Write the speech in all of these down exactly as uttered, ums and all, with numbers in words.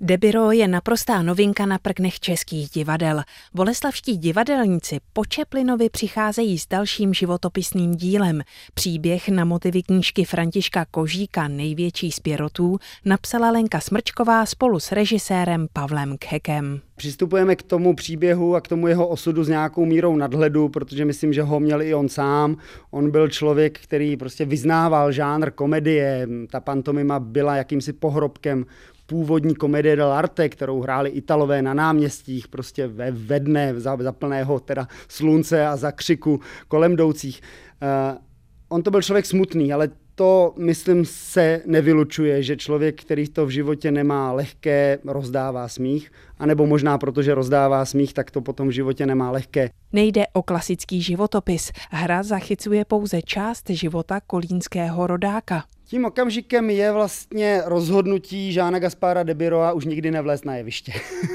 Debiro je naprostá novinka na prknech českých divadel. Boleslavští divadelníci po Čeplinovi přicházejí s dalším životopisným dílem. Příběh na motivy knížky Františka Kožíka Největší z Pierrotů napsala Lenka Smrčková spolu s režisérem Pavlem Khekem. Přistupujeme k tomu příběhu a k tomu jeho osudu s nějakou mírou nadhledu, protože myslím, že ho měl i on sám. On byl člověk, který prostě vyznával žánr komedie. Ta pantomima byla jakýmsi pohrobkem původní komedie dell'arte, kterou hráli Italové na náměstích, prostě ve, ve dne za, za plného teda slunce a za křiku kolem jdoucích. Uh, on to byl člověk smutný, ale to, myslím, se nevylučuje, že člověk, který to v životě nemá lehké, rozdává smích, anebo možná protože rozdává smích, tak to potom v životě nemá lehké. Nejde o klasický životopis. Hra zachycuje pouze část života kolínského rodáka. Tím okamžikem je vlastně rozhodnutí Jeana Gaspara Debiroa už nikdy nevlézt na jeviště.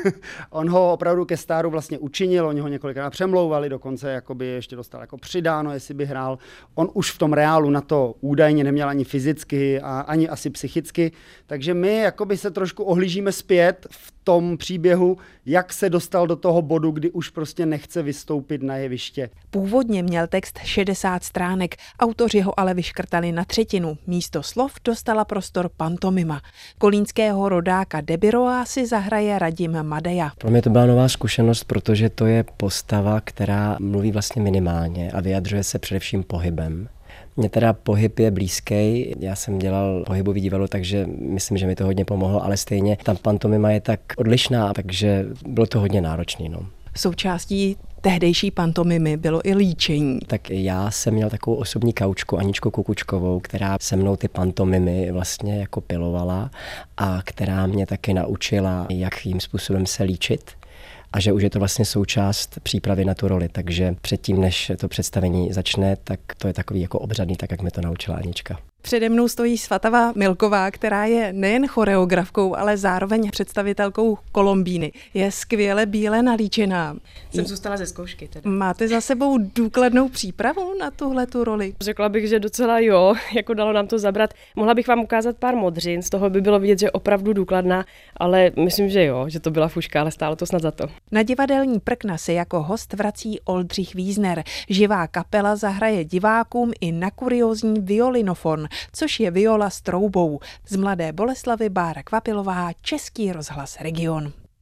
On ho opravdu ke stáru vlastně učinil, oni ho několikrát přemlouvali, dokonce jakoby ještě dostal jako přidáno, jestli by hrál. On už v tom reálu na to údajně neměl ani fyzicky a ani asi psychicky, takže my jakoby se trošku ohlížíme zpět v tom příběhu, jak se dostal do toho bodu, kdy už prostě nechce vystoupit na jeviště. Původně měl text šedesát stránek, autoři ho ale vyškrtali na třetinu. Místo slov dostala prostor pantomima. Kolínského rodáka Debiroa si zahraje Radim Madeja. Pro mě to byla nová zkušenost, protože to je postava, která mluví vlastně minimálně a vyjadřuje se především pohybem. Mně teda pohyb je blízký, já jsem dělal pohybový divadlo, takže myslím, že mi to hodně pomohlo, ale stejně ta pantomima je tak odlišná, takže bylo to hodně náročné. No. Součástí tehdejší pantomimy bylo i líčení. Tak já jsem měl takovou osobní kaučku, Aničku Kukučkovou, která se mnou ty pantomimy vlastně jako pilovala a která mě taky naučila, jakým způsobem se líčit. A že už je to vlastně součást přípravy na tu roli, takže předtím, než to představení začne, tak to je takový jako obřadný, tak jak mi to naučila Anička. Přede mnou stojí Svatava Milková, která je nejen choreografkou, ale zároveň představitelkou Kolombíny. Je skvěle bíle nalíčená. Jsem zůstala ze zkoušky teda. Máte za sebou důkladnou přípravu na tuhletu roli? Řekla bych, že docela jo, jako dalo nám to zabrat. Mohla bych vám ukázat pár modřin, z toho by bylo vidět, že je opravdu důkladná, ale myslím, že jo, že to byla fuška, ale stálo to snad za to. Na divadelní prkna se jako host vrací Oldřich Wiesner. Živá kapela zahraje divákům i na kuriózní violinofon, což je viola s troubou. Z Mladé Boleslavi Bára Kvapilová, Český rozhlas Region.